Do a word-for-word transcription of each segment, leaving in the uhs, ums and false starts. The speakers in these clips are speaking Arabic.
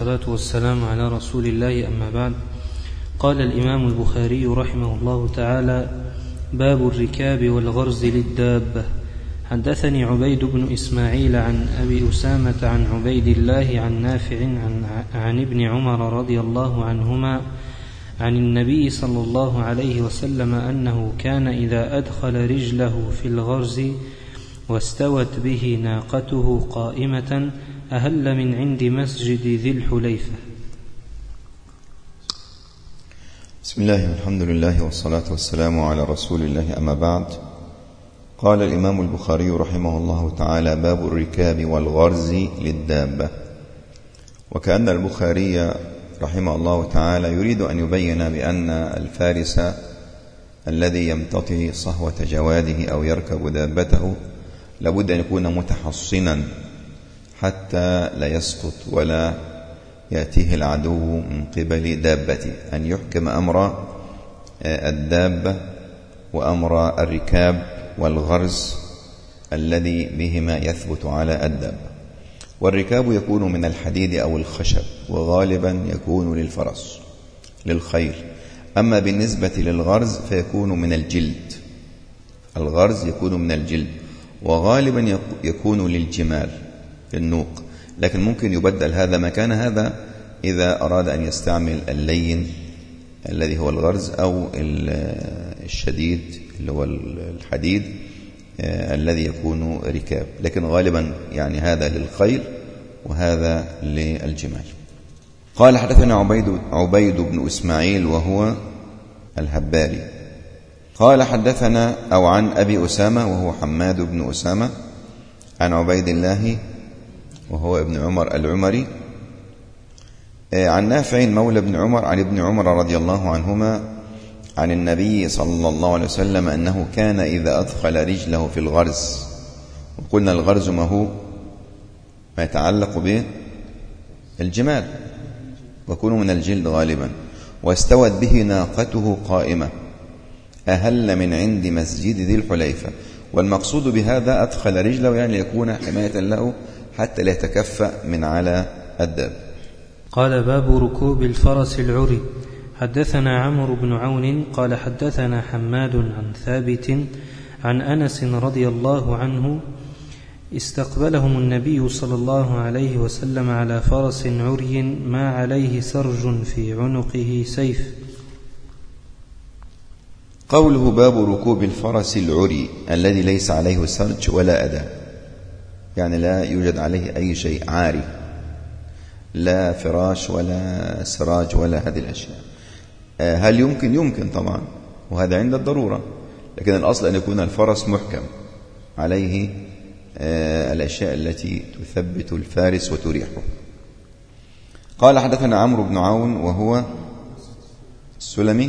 والصلاة والسلام على رسول الله، أما بعد. قال الإمام البخاري رحمه الله تعالى: باب الركاب والغرز للدابة. حدثني عبيد بن إسماعيل عن أبي أسامة عن عبيد الله عن نافع عن, عن ابن عمر رضي الله عنهما عن النبي صلى الله عليه وسلم أنه كان إذا أدخل رجله في الغرز واستوت به ناقته قائمة أهل من عند مسجد ذي الحليفة. بسم الله والحمد لله والصلاة والسلام على رسول الله، أما بعد. قال الإمام البخاري رحمه الله تعالى: باب الركاب والغرز للدابة. وكأن البخاري رحمه الله تعالى يريد أن يبين بأن الفارس الذي يمتطي صهوة جواده أو يركب دابته لابد أن يكون متحصنا حتى لا يسقط ولا يأتيه العدو من قبل دابته، أن يحكم أمر الدابة وأمر الركاب والغرز الذي بهما يثبت على الدابة. والركاب يكون من الحديد أو الخشب، وغالبا يكون للفرس للخيل. أما بالنسبة للغرز فيكون من الجلد، الغرز يكون من الجلد، وغالبا يكون للجمال للنوق، لكن ممكن يبدل هذا مكان هذا إذا أراد أن يستعمل اللين الذي هو الغرز أو الشديد اللي هو الحديد الذي يكون ركاب، لكن غالبا يعني هذا للخيل وهذا للجمال. قال: حدثنا عبيد, عبيد بن إسماعيل وهو الهباري قال: حدثنا أو عن أبي أسامة وهو حماد بن أسامة عن عبيد الله وهو ابن عمر العمري عن نافع مولى ابن عمر عن ابن عمر رضي الله عنهما عن النبي صلى الله عليه وسلم أنه كان إذا أدخل رجله في الغرز، وقلنا الغرز ما هو ما يتعلق به الجمال ويكون من الجلد غالبا، واستوت به ناقته قائمة أهل من عند مسجد ذي الحليفة. والمقصود بهذا أدخل رجله يعني يكون حماية له حتى لا يتكفأ من على الداب. قال: باب ركوب الفرس العري. حدثنا عمرو بن عون قال حدثنا حماد عن ثابت عن أنس رضي الله عنه استقبلهم النبي صلى الله عليه وسلم على فرس عري ما عليه سرج في عنقه سيف. قوله باب ركوب الفرس العري الذي ليس عليه سرج ولا أداة، يعني لا يوجد عليه أي شيء، عاري، لا فراش ولا سراج ولا هذه الأشياء. هل يمكن؟ يمكن طبعا، وهذا عند الضرورة، لكن الأصل أن يكون الفرس محكم عليه الأشياء التي تثبت الفارس وتريحه. قال: حدثنا عمرو بن عون وهو السلمي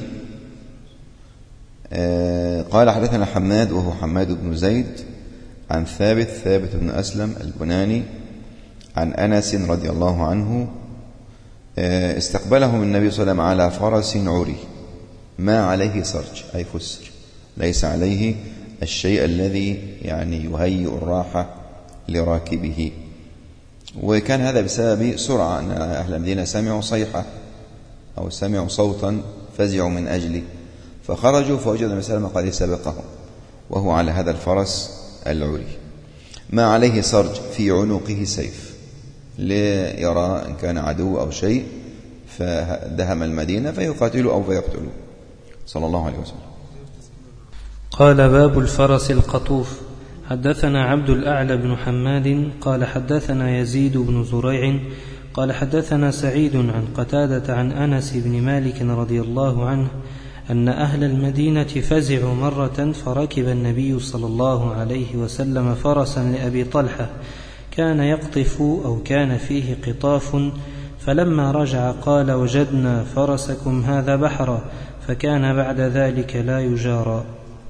قال حدثنا حماد وهو حماد بن زيد عن ثابت ثابت بن أسلم البناني عن أنس رضي الله عنه استقبلهم النبي صلى الله عليه وسلم على فرس عري ما عليه سرج أي فسر، ليس عليه الشيء الذي يعني يهيئ الراحة لراكبه. وكان هذا بسبب سرعة، أن أهل المدينة سمعوا صيحة أو سمعوا صوتا فزعوا من أجله، فخرجوا فوجد النبي صلى الله عليه وسلم قد سبقهم وهو على هذا الفرس العري ما عليه سرج في عنقه سيف، ليرى إن كان عدو أو شيء فدهم المدينة فيقاتلوا أو فيقتلوا صلى الله عليه وسلم. قال: باب الفرس القطوف. حدثنا عبد الأعلى بن حماد قال حدثنا يزيد بن زريع قال حدثنا سعيد عن قتادة عن أنس بن مالك رضي الله عنه أن أهل المدينة فزعوا مرة، فركب النبي صلى الله عليه وسلم فرسا لأبي طلحة كان يقطف أو كان فيه قطاف، فلما رجع قال: وجدنا فرسكم هذا بحرا، فكان بعد ذلك لا يجارى.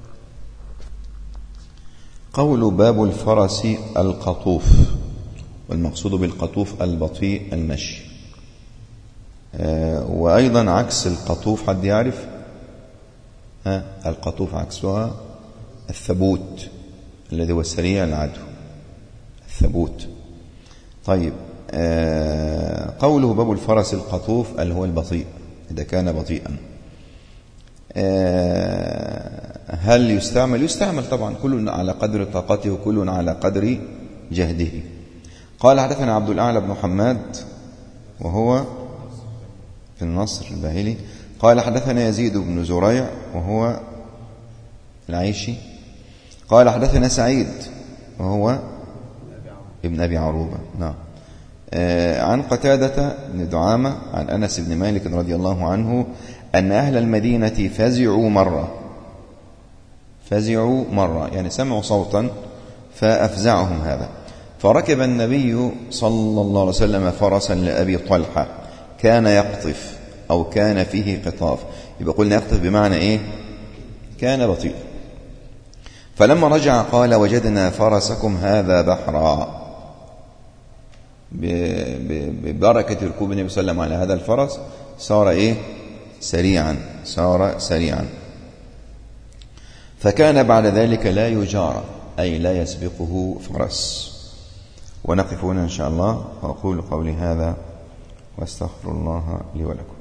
قول باب الفرس القطوف، والمقصود بالقطوف البطيء المشي، آه وأيضا عكس القطوف حد يعرف؟ ها القطوف عكسها الثبوت الذي هو سريع العدو، الثبوت. طيب قوله باب الفرس القطوف اللي هو البطيء إذا كان بطيئا، هل يستعمل؟ يستعمل طبعا، كل على قدر طاقته وكل على قدر جهده. قال حدثنا عبد الأعلى بن حماد وهو في النصر الباهلي قال حدثنا يزيد بن زريع وهو العيشي قال حدثنا سعيد وهو ابن أبي عروبة نعم عن قتادة بن دعامة عن أنس بن مالك رضي الله عنه أن أهل المدينة فزعوا مرة فزعوا مرة يعني سمعوا صوتا فأفزعهم هذا، فركب النبي صلى الله عليه وسلم فرسا لأبي طلحة كان يقطف أو كان فيه قطاف، يبقى قلنا يقطف بمعنى إيه؟ كان بطيء. فلما رجع قال وجدنا فرسكم هذا بحرا، ببركة ركوب النبي صلى الله عليه وسلم على هذا الفرس صار إيه؟ سريعا، صار سريعا. فكان بعد ذلك لا يجارى أي لا يسبقه فرس. ونقف هنا إن شاء الله، وأقول قولي هذا واستغفر الله لي ولكم.